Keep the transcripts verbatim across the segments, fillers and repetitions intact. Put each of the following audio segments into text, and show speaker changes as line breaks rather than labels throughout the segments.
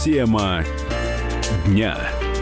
Тема дня.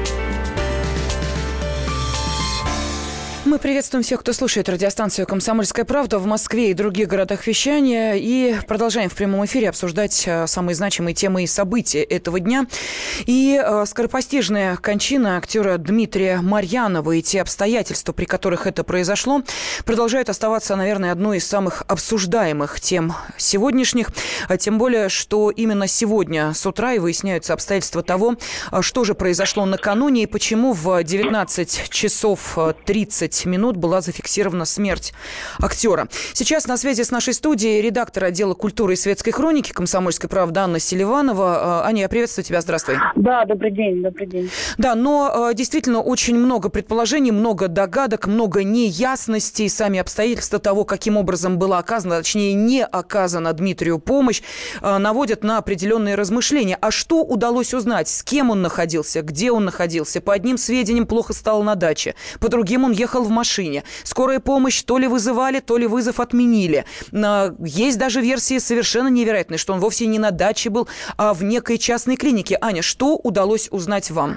Мы приветствуем всех, кто слушает радиостанцию «Комсомольская правда» в Москве и других городах вещания. И продолжаем в прямом эфире обсуждать самые значимые темы и события этого дня. И э, скоропостижная кончина актера Дмитрия Марьянова и те обстоятельства, при которых это произошло, продолжают оставаться, наверное, одной из самых обсуждаемых тем сегодняшних. Тем более, что именно сегодня с утра и выясняются обстоятельства того, что же произошло накануне и почему в девятнадцать часов тридцать минут была зафиксирована смерть актера. Сейчас на связи с нашей студией редактор отдела культуры и светской хроники «Комсомольской правды» Анна Селиванова. Аня, я приветствую тебя. Здравствуй.
Да, добрый день, добрый день.
Да, но действительно очень много предположений, много догадок, много неясностей. Сами обстоятельства того, каким образом была оказана, точнее, не оказана Дмитрию помощь, наводят на определенные размышления. А что удалось узнать? С кем он находился? Где он находился? По одним сведениям, плохо стало на даче. По другим, он ехал в машине. Скорая помощь то ли вызывали, то ли вызов отменили. Есть даже версии совершенно невероятные, что он вовсе не на даче был, а в некой частной клинике. Аня, что удалось узнать вам?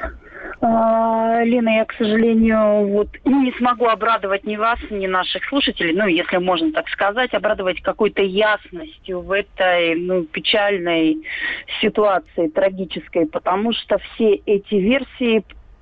А, Лена, я, к сожалению, вот не смогу обрадовать ни вас, ни наших слушателей, ну, если можно так сказать, обрадовать какой-то ясностью в этой, ну, печальной ситуации, трагической, потому что все эти версии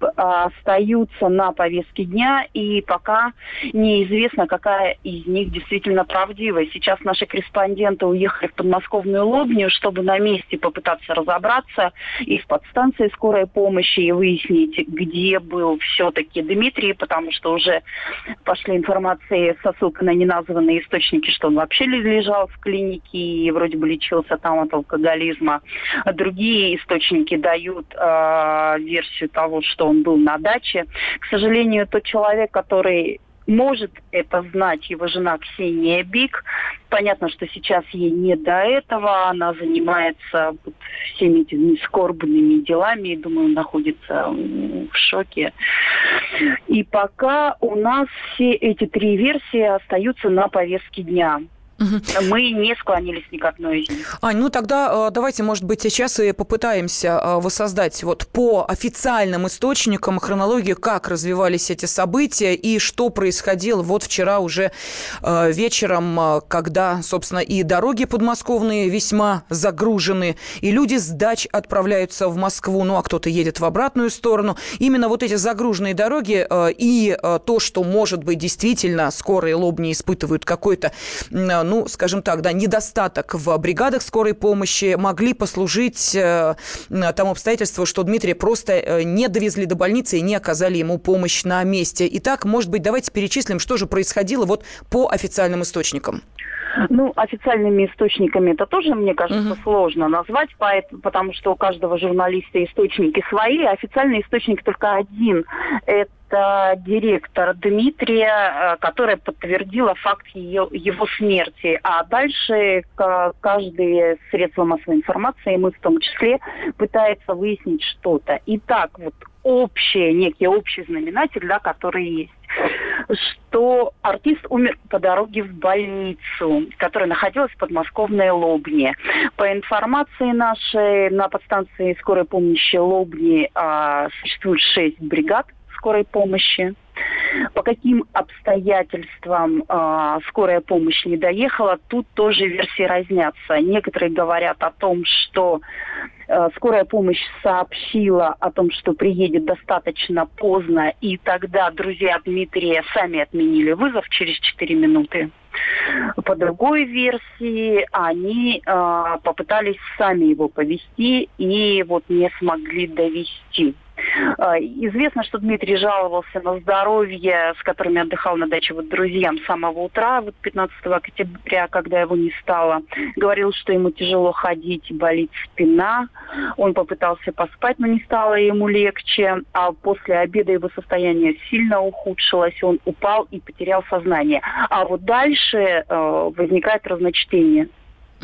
остаются на повестке дня, и пока неизвестно, какая из них действительно правдивая. Сейчас наши корреспонденты уехали в подмосковную Лобню, чтобы на месте попытаться разобраться и в подстанции скорой помощи, и выяснить, где был все-таки Дмитрий, потому что уже пошли информации со ссылкой на неназванные источники, что он вообще лежал в клинике и вроде бы лечился там от алкоголизма. А другие источники дают э, версию того, что он был на даче. К сожалению, тот человек, который может это знать, его жена Ксения Бик, понятно, что сейчас ей не до этого, она занимается всеми этими скорбными делами, и, думаю, находится в шоке. И пока у нас все эти три версии остаются на повестке дня. Угу. Мы не склонились ни к одной из них.
Ань, ну тогда давайте, может быть, сейчас и попытаемся воссоздать вот по официальным источникам хронологию, как развивались эти события и что происходило вот вчера уже вечером, когда, собственно, и дороги подмосковные весьма загружены, и люди с дач отправляются в Москву, ну а кто-то едет в обратную сторону. Именно вот эти загруженные дороги и то, что, может быть, действительно скорые Лобни испытывают какой-то, ну, скажем так, да, недостаток в бригадах скорой помощи, могли послужить э, тому обстоятельству, что Дмитрия просто э, не довезли до больницы и не оказали ему помощь на месте. Итак, может быть, давайте перечислим, что же происходило вот по официальным источникам.
Ну, официальными источниками это тоже, мне кажется, uh-huh. сложно назвать, потому что у каждого журналиста источники свои. Официальный источник только один. Это директор Дмитрия, которая подтвердила факт ее, его смерти. А дальше каждое средство массовой информации, мы в том числе, пытается выяснить что-то. Итак, вот общий, некий общий знаменатель, да, который есть. Что артист умер по дороге в больницу, которая находилась в подмосковной Лобне. По информации нашей, на подстанции скорой помощи Лобни а, существует шесть бригад скорой помощи. По каким обстоятельствам э, скорая помощь не доехала, тут тоже версии разнятся. Некоторые говорят о том, что э, скорая помощь сообщила о том, что приедет достаточно поздно, и тогда друзья Дмитрия сами отменили вызов через четыре минуты. По другой версии, они э, попытались сами его повезти и вот не смогли довезти. Известно, что Дмитрий жаловался на здоровье, с которыми отдыхал на даче вот друзьям с самого утра, вот пятнадцатого октября, когда его не стало. Говорил, что ему тяжело ходить, болит спина. Он попытался поспать, но не стало ему легче. А после обеда его состояние сильно ухудшилось. Он упал и потерял сознание. А вот дальше э, возникает разночтение.
Угу.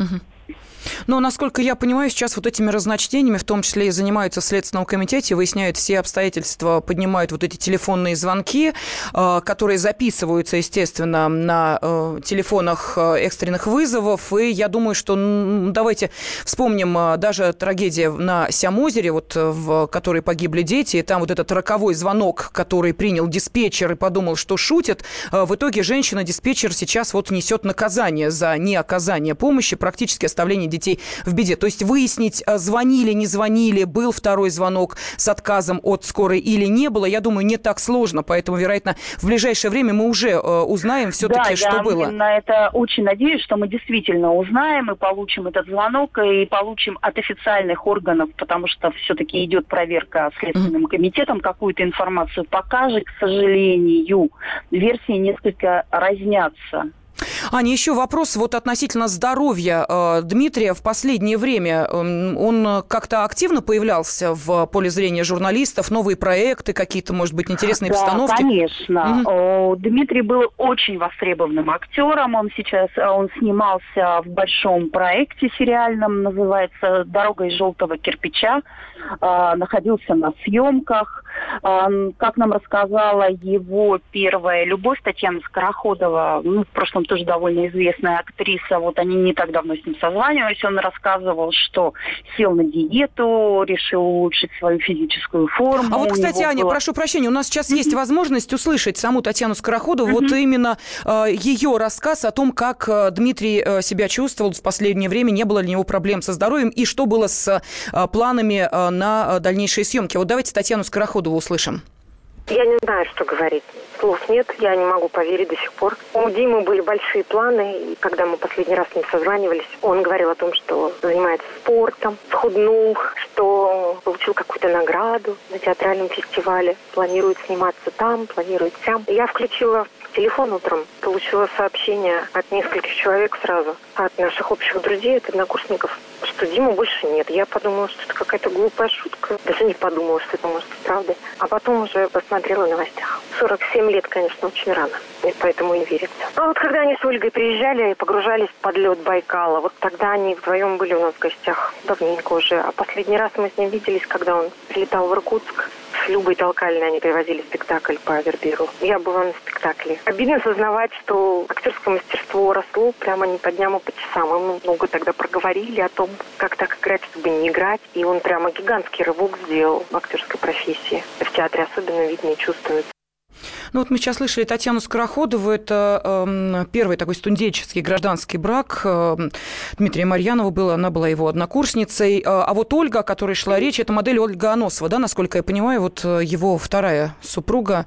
Но, насколько я понимаю, сейчас вот этими разночтениями, в том числе и занимаются в Следственном комитете, выясняют все обстоятельства, поднимают вот эти телефонные звонки, которые записываются, естественно, на телефонах экстренных вызовов. И я думаю, что ну, давайте вспомним даже трагедия на Сямозере, вот, в которой погибли дети, и там вот этот роковой звонок, который принял диспетчер и подумал, что шутит. В итоге женщина-диспетчер сейчас вот несет наказание за неоказание помощи, практически оставление детей в беде. То есть выяснить, звонили, не звонили, был второй звонок с отказом от скорой или не было, я думаю, не так сложно. Поэтому, вероятно, в ближайшее время мы уже узнаем все-таки,
да,
что
я
было.
на это очень надеюсь, что мы действительно узнаем и получим этот звонок, и получим от официальных органов, потому что все-таки идет проверка Следственным комитетом, какую-то информацию покажет. К сожалению, версии несколько разнятся.
Аня, еще вопрос вот относительно здоровья э, Дмитрия. В последнее время э, он как-то активно появлялся в поле зрения журналистов, новые проекты, какие-то, может быть, интересные
да,
постановки?
Конечно.
Угу.
Дмитрий был очень востребованным актером. Он сейчас он снимался в большом проекте сериальном, называется «Дорога из желтого кирпича». Э, находился на съемках. Э, как нам рассказала его первая любовь, Татьяна Скороходова, ну, в прошлом тоже довольно известная актриса, вот они не так давно с ним созванивались, он рассказывал, что сел на диету, решил улучшить свою физическую форму.
А вот, кстати, Аня,
было...
прошу прощения, у нас сейчас mm-hmm. есть возможность услышать саму Татьяну Скороходову, mm-hmm. вот именно э, ее рассказ о том, как э, Дмитрий э, себя чувствовал в последнее время, не было ли у него проблем со здоровьем и что было с э, планами э, на дальнейшие съемки. Вот давайте Татьяну Скороходову услышим.
Я не знаю, что говорить. Слов нет, я не могу поверить до сих пор. У Димы были большие планы, и когда мы последний раз с ним созванивались, он говорил о том, что занимается спортом, схуднул, что получил какую-то награду на театральном фестивале, планирует сниматься там, планирует сям. Я включила телефон утром, получила сообщение от нескольких человек сразу, от наших общих друзей, от однокурсников, что Димы больше нет. Я подумала, что это какая-то глупая шутка. Даже не подумала, что это может быть правдой. А потом уже посмотрела в новостях. сорок семь лет, конечно, очень рано. И поэтому и верится. А вот когда они с Ольгой приезжали и погружались под лед Байкала, вот тогда они вдвоем были у нас в гостях давненько уже. А последний раз мы с ним виделись, когда он прилетал в Иркутск. С Любой Толкалиной они привозили спектакль по Авербиру. Я была на спектакле. Обидно сознавать, что актерское мастерство росло прямо не по дням, а по часам. Мы много тогда проговорили о том, как так играть, чтобы не играть. И он прямо гигантский рывок сделал в актерской профессии. В театре особенно видно и чувствуется.
Ну вот мы сейчас слышали Татьяну Скороходову, это э, первый такой студенческий гражданский брак э, Дмитрия Марьянова был, она была его однокурсницей, э, а вот Ольга, о которой шла речь, это модель Ольга Аносова, да, насколько я понимаю, вот его вторая супруга,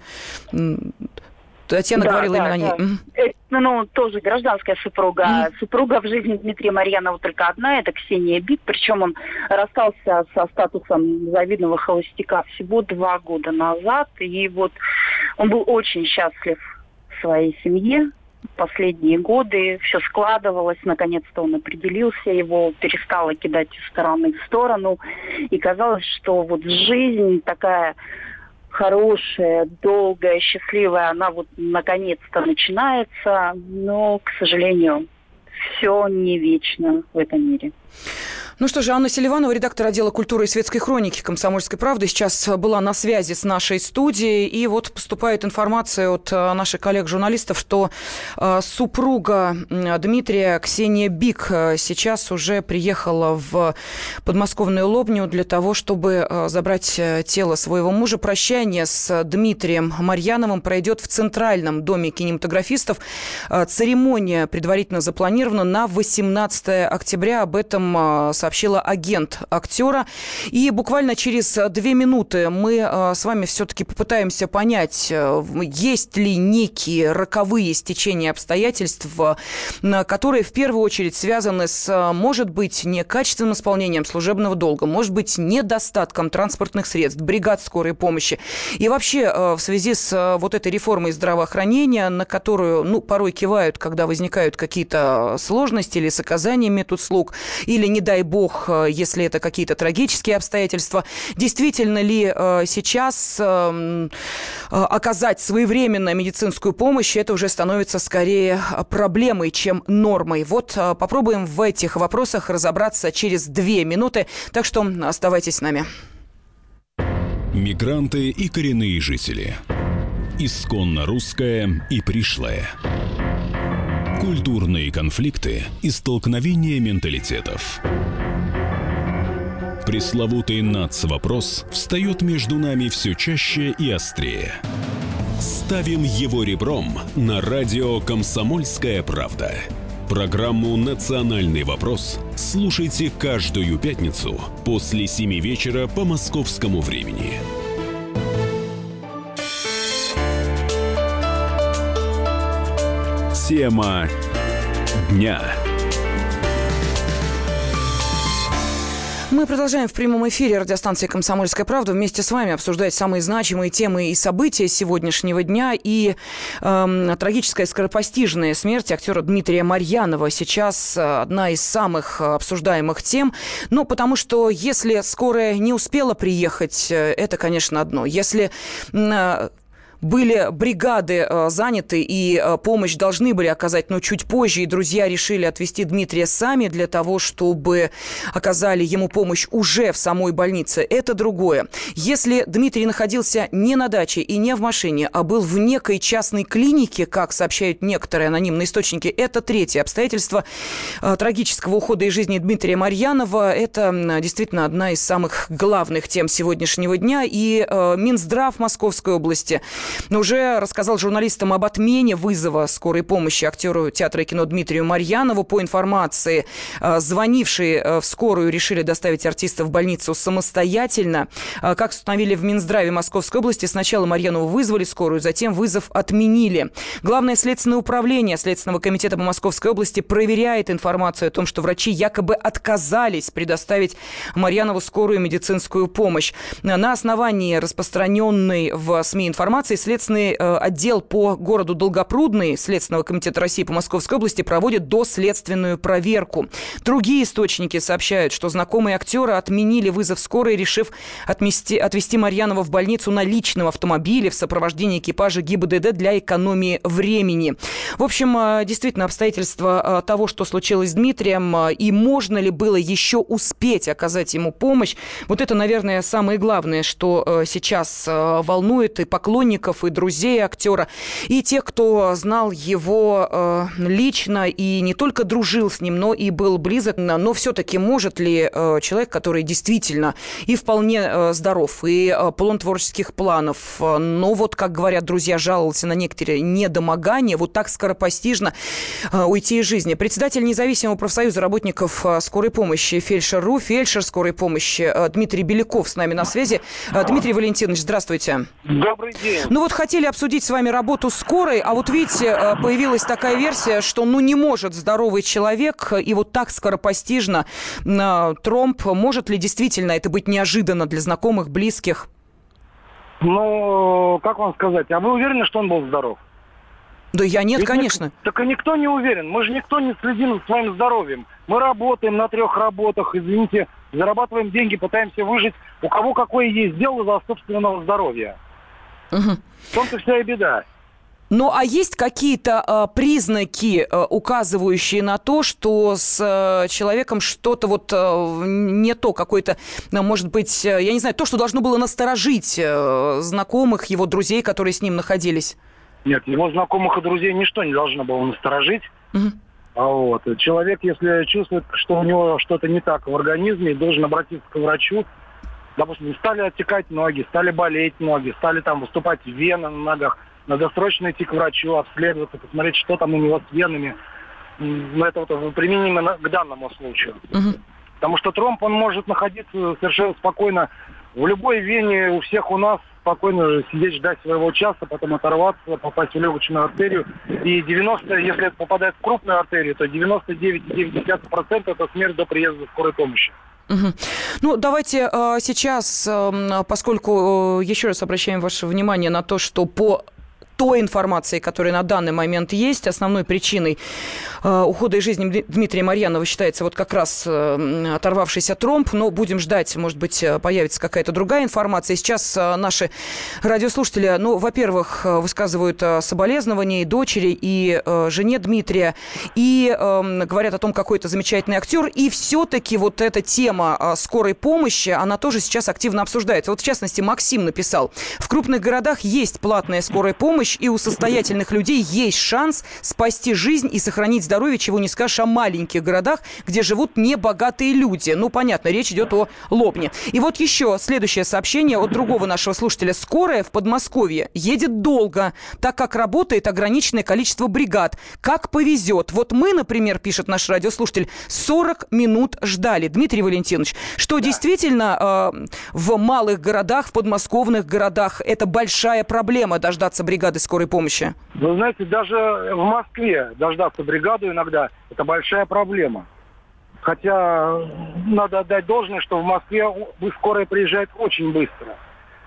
Татьяна да, говорила да, именно да. о ней.
Это, ну, тоже гражданская супруга. Mm-hmm. Супруга в жизни Дмитрия Марьянова только одна, это Ксения Бик. Причем он расстался со статусом завидного холостяка всего два года назад. И вот он был очень счастлив в своей семье. Последние годы все складывалось, наконец-то он определился, его перестало кидать из стороны в сторону. И казалось, что вот жизнь такая хорошая, долгая, счастливая, она вот наконец-то начинается, но, к сожалению, все не вечно в этом мире.
Ну что же, Анна Селиванова, редактор отдела культуры и светской хроники «Комсомольской правды», сейчас была на связи с нашей студией. И вот поступает информация от наших коллег-журналистов, что супруга Дмитрия, Ксения Бик, сейчас уже приехала в подмосковную Лобню для того, чтобы забрать тело своего мужа. Прощание с Дмитрием Марьяновым пройдет в Центральном доме кинематографистов. Церемония предварительно запланирована на восемнадцатое октября. Об этом сообщила агент актера. И буквально через две минуты мы с вами все-таки попытаемся понять, есть ли некие роковые стечения обстоятельств, которые в первую очередь связаны с, может быть, некачественным исполнением служебного долга, может быть, недостатком транспортных средств, бригад скорой помощи. И вообще в связи с вот этой реформой здравоохранения, на которую, ну, порой кивают, когда возникают какие-то сложности или с оказанием медуслуг, или, не дай бог, бог, если это какие-то трагические обстоятельства. Действительно ли сейчас оказать своевременно медицинскую помощь, это уже становится скорее проблемой, чем нормой. Вот попробуем в этих вопросах разобраться через две минуты, так что оставайтесь с нами.
Мигранты и коренные жители. Исконно русское и пришлое. Культурные конфликты и столкновения менталитетов. Пресловутый нацвопрос встает между нами все чаще и острее. Ставим его ребром на радио «Комсомольская правда». Программу «Национальный вопрос» слушайте каждую пятницу после семи вечера по московскому времени. Тема дня.
Мы продолжаем в прямом эфире радиостанции «Комсомольская правда» вместе с вами обсуждать самые значимые темы и события сегодняшнего дня. И э, трагическая скоропостижная смерть актера Дмитрия Марьянова сейчас одна из самых обсуждаемых тем. Ну, потому что если скорая не успела приехать, это, конечно, одно. Если... Э, Были бригады э, заняты, и э, помощь должны были оказать, но чуть позже, и друзья решили отвезти Дмитрия сами для того, чтобы оказали ему помощь уже в самой больнице. Это другое. Если Дмитрий находился не на даче и не в машине, а был в некой частной клинике, как сообщают некоторые анонимные источники, это третье обстоятельство э, трагического ухода из жизни Дмитрия Марьянова. Это э, действительно одна из самых главных тем сегодняшнего дня. И э, Минздрав Московской области уже рассказал журналистам об отмене вызова скорой помощи актеру театра и кино Дмитрию Марьянову. По информации, звонившие в скорую решили доставить артиста в больницу самостоятельно. Как установили в Минздраве Московской области, сначала Марьянову вызвали скорую, затем вызов отменили. Главное следственное управление Следственного комитета по Московской области проверяет информацию о том, что врачи якобы отказались предоставить Марьянову скорую медицинскую помощь. На основании распространенной в СМИ информации Следственный э, отдел по городу Долгопрудный Следственного комитета России по Московской области проводит доследственную проверку. Другие источники сообщают, что знакомые актера отменили вызов скорой, решив отмести, отвезти Марьянова в больницу на личном автомобиле в сопровождении экипажа ГИБДД для экономии времени. В общем, э, действительно, обстоятельства э, того, что случилось с Дмитрием, э, и можно ли было еще успеть оказать ему помощь, вот это, наверное, самое главное, что э, сейчас э, волнует и поклонников, и друзей актера, и тех, кто знал его э, лично и не только дружил с ним, но и был близок. Но все-таки может ли э, человек, который действительно и вполне э, здоров, и э, полон творческих планов, э, но вот, как говорят друзья, жаловался на некоторые недомогания, вот так скоропостижно э, уйти из жизни? Председатель независимого профсоюза работников э, скорой помощи «Фельдшер.ру», фельдшер скорой помощи э, Дмитрий Беляков с нами на связи. Э, Дмитрий Валентинович, здравствуйте.
Добрый день.
Ну вот хотели обсудить с вами работу скорой, а вот видите, появилась такая версия, что ну не может здоровый человек и вот так скоропостижно тромб, может ли действительно это быть неожиданно для знакомых, близких?
Ну, как вам сказать, а вы уверены, что он был здоров?
Да я нет,
Ведь
конечно.
Ник- так и никто не уверен, мы же никто не следим за своим здоровьем. Мы работаем на трех работах, извините, зарабатываем деньги, пытаемся выжить. У кого какое есть дело за собственного здоровья.
Угу.
В том-то вся и беда.
Ну, а есть какие-то э, признаки, э, указывающие на то, что с э, человеком что-то вот э, не то, какое-то, э, может быть, э, я не знаю, то, что должно было насторожить э, знакомых, его друзей, которые с ним находились?
Нет, его знакомых и друзей ничто не должно было насторожить.
Угу.
А вот человек, если чувствует, что у него что-то не так в организме, должен обратиться к врачу. Допустим, стали оттекать ноги, стали болеть ноги, стали там выступать вены на ногах. Надо срочно идти к врачу, обследоваться, посмотреть, что там у него с венами. Но это вот применимо к данному случаю. Uh-huh. Потому что тромб, он может находиться совершенно спокойно в любой вене. У всех у нас спокойно сидеть, ждать своего часа, потом оторваться, попасть в легочную артерию. И девяносто, если это попадает в крупную артерию, то девяносто девять целых девять десятых процента это смерть до приезда скорой помощи.
Угу. Ну, давайте э, сейчас, э, поскольку, э, еще раз обращаем ваше внимание на то, что по той информацией, которая на данный момент есть. Основной причиной э, ухода из жизни Дмитрия Марьянова считается вот как раз э, оторвавшийся тромб. Но будем ждать, может быть, появится какая-то другая информация. Сейчас э, наши радиослушатели, ну, во-первых, высказывают э, соболезнования и дочери, и э, жене Дмитрия, и э, говорят о том, какой это замечательный актер. И все-таки вот эта тема э, скорой помощи, она тоже сейчас активно обсуждается. Вот, в частности, Максим написал: в крупных городах есть платная скорая помощь, и у состоятельных людей есть шанс спасти жизнь и сохранить здоровье, чего не скажешь о маленьких городах, где живут небогатые люди. Ну, понятно, речь идет о Лобне. И вот еще следующее сообщение от другого нашего слушателя. Скорая в Подмосковье едет долго, так как работает ограниченное количество бригад. Как повезет. Вот мы, например, пишет наш радиослушатель, сорок минут ждали. Дмитрий Валентинович, что да. действительно э, в малых городах, в подмосковных городах это большая проблема дождаться бригады скорой помощи?
Вы знаете, даже в Москве дождаться бригаду иногда – это большая проблема. Хотя надо отдать должное, что в Москве скорая приезжает очень быстро.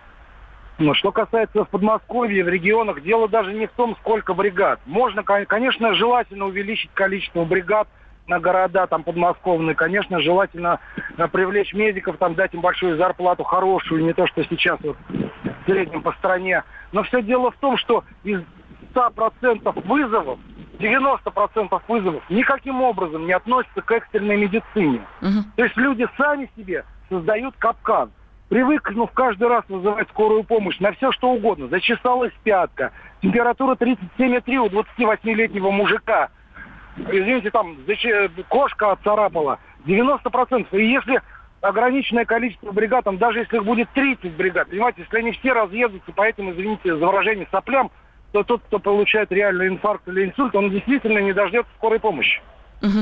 Но что касается в Подмосковье, в регионах, дело даже не в том, сколько бригад. Можно, конечно, желательно увеличить количество бригад на города там подмосковные. Конечно, желательно привлечь медиков, там, дать им большую зарплату, хорошую, не то, что сейчас вот в среднем по стране. Но все дело в том, что из ста процентов вызовов, девяносто процентов вызовов никаким образом не относятся к экстренной медицине. Uh-huh. То есть люди сами себе создают капкан. Привыкнув каждый раз вызывать скорую помощь на все, что угодно. Зачесалась пятка, температура тридцать семь и три у двадцативосьмилетнего мужика. Извините, там кошка отцарапала. девяносто процентов. И если ограниченное количество бригад, там, даже если их будет тридцать бригад, понимаете, если они все разъедутся по этим, извините за выражение, соплям, то тот, кто получает реальный инфаркт или инсульт, он действительно не дождется скорой помощи.
Угу.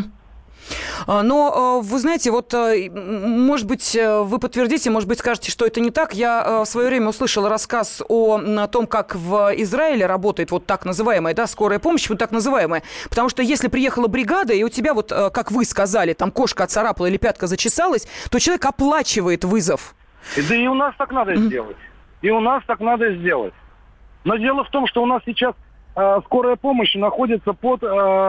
Но, вы знаете, вот, может быть, вы подтвердите, может быть, скажете, что это не так. Я в свое время услышала рассказ о, о том, как в Израиле работает вот так называемая, да, скорая помощь, вот так называемая. Потому что если приехала бригада, и у тебя, вот, как вы сказали, там кошка отцарапала или пятка зачесалась, то человек оплачивает вызов.
Да и у нас так надо mm-hmm. сделать. И у нас так надо сделать. Но дело в том, что у нас сейчас э, скорая помощь находится под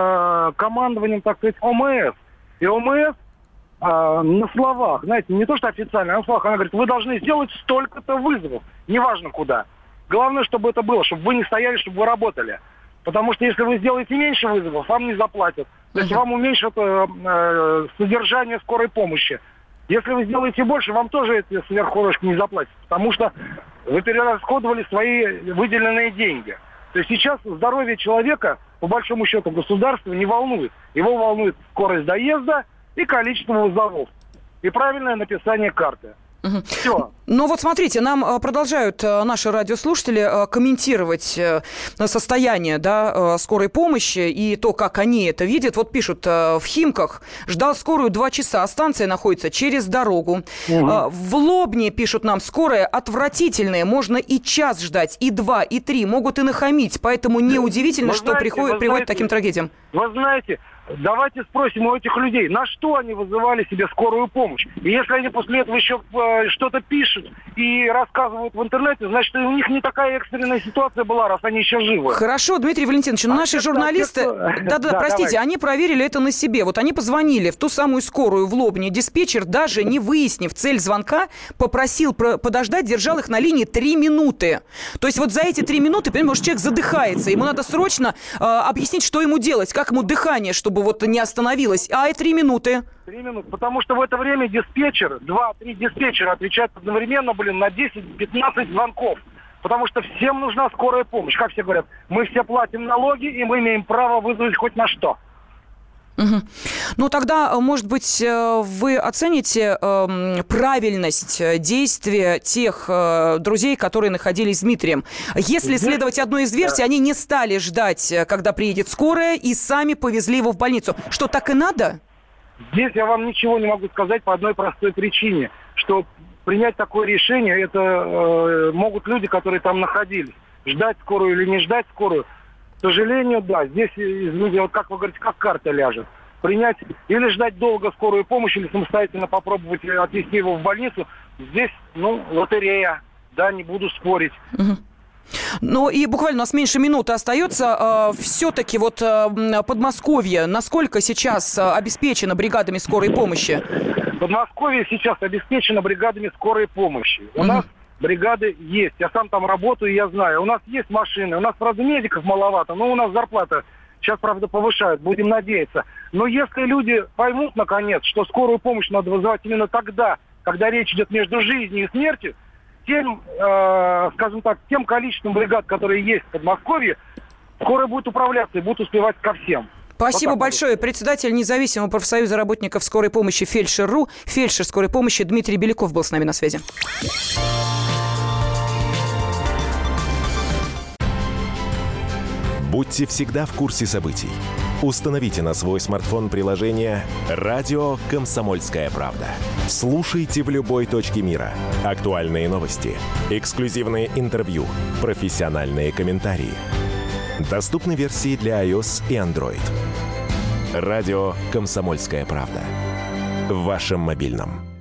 э, командованием, так сказать, ОМС. И ОМС э, на словах, знаете, не то что официально, а на словах, она говорит, вы должны сделать столько-то вызовов, неважно куда. Главное, чтобы это было, чтобы вы не стояли, чтобы вы работали. Потому что если вы сделаете меньше вызовов, вам не заплатят. То есть uh-huh. вам уменьшат э, э, содержание скорой помощи. Если вы сделаете больше, вам тоже эти сверхурочки не заплатят. Потому что вы перерасходовали свои выделенные деньги. То есть сейчас здоровье человека, по большому счету, государство не волнует. Его волнует скорость доезда и количество вызовов. И правильное написание карты.
Угу. Все. Ну вот смотрите, нам продолжают наши радиослушатели комментировать состояние, да, скорой помощи и то, как они это видят. Вот пишут: в Химках ждал скорую два часа, а станция находится через дорогу. Угу. В Лобне, пишут нам, скорая отвратительная, можно и час ждать, и два, и три, могут и нахамить. Поэтому неудивительно, что знаете, приходит, приводит к таким трагедиям.
Вы знаете... Давайте спросим у этих людей, на что они вызывали себе скорую помощь. И если они после этого еще э, что-то пишут и рассказывают в интернете, значит, у них не такая экстренная ситуация была, раз они еще живы.
Хорошо, Дмитрий Валентинович, но а наши журналисты, да-да, простите, давай. Они проверили это на себе. Вот они позвонили в ту самую скорую в Лобне. Диспетчер, даже не выяснив цель звонка, попросил подождать, держал их на линии три минуты. То есть вот за эти три минуты, понимаете, может, человек задыхается, ему надо срочно э, объяснить, что ему делать, как ему дыхание, чтобы вот не остановилось. А и три минуты.
Три минуты. Потому что в это время диспетчер, два-три диспетчера отвечают одновременно, блин, на десять-пятнадцать звонков. Потому что всем нужна скорая помощь. Как все говорят, мы все платим налоги, и мы имеем право вызвать хоть на что.
Угу. Ну, тогда, может быть, вы оцените э, правильность действия тех э, друзей, которые находились с Дмитрием. Если Здесь... следовать одной из версий, да. они не стали ждать, когда приедет скорая, и сами повезли его в больницу. Что, так и надо?
Здесь я вам ничего не могу сказать по одной простой причине, что принять такое решение, это э, могут люди, которые там находились. Ждать скорую или не ждать скорую. К сожалению, да, здесь, извините, вот как вы говорите, как карта ляжет. Принять или ждать долго скорую помощь, или самостоятельно попробовать отвезти его в больницу. Здесь, ну, лотерея, да, не буду спорить.
Угу. Ну и буквально у нас меньше минуты остается. Все-таки вот Подмосковье, насколько сейчас обеспечено бригадами скорой помощи?
Подмосковье сейчас обеспечено бригадами скорой помощи. У mm-hmm. нас бригады есть. Я сам там работаю, я знаю. У нас есть машины. У нас, правда, медиков маловато, но у нас зарплата сейчас, правда, повышают. Будем надеяться. Но если люди поймут, наконец, что скорую помощь надо вызывать именно тогда, когда речь идет между жизнью и смертью, тем, э, скажем так, тем количеством бригад, которые есть в Подмосковье, скорая будет управляться и будет успевать ко всем.
Спасибо
вот
большое.
будет.
Председатель независимого профсоюза работников скорой помощи «Фельдшер.ру», фельдшер скорой помощи Дмитрий Беляков был с нами на связи.
Будьте всегда в курсе событий. Установите на свой смартфон приложение «Радио Комсомольская правда». Слушайте в любой точке мира. Актуальные новости, эксклюзивные интервью, профессиональные комментарии. Доступны версии для iOS и Android. «Радио Комсомольская правда». В вашем мобильном.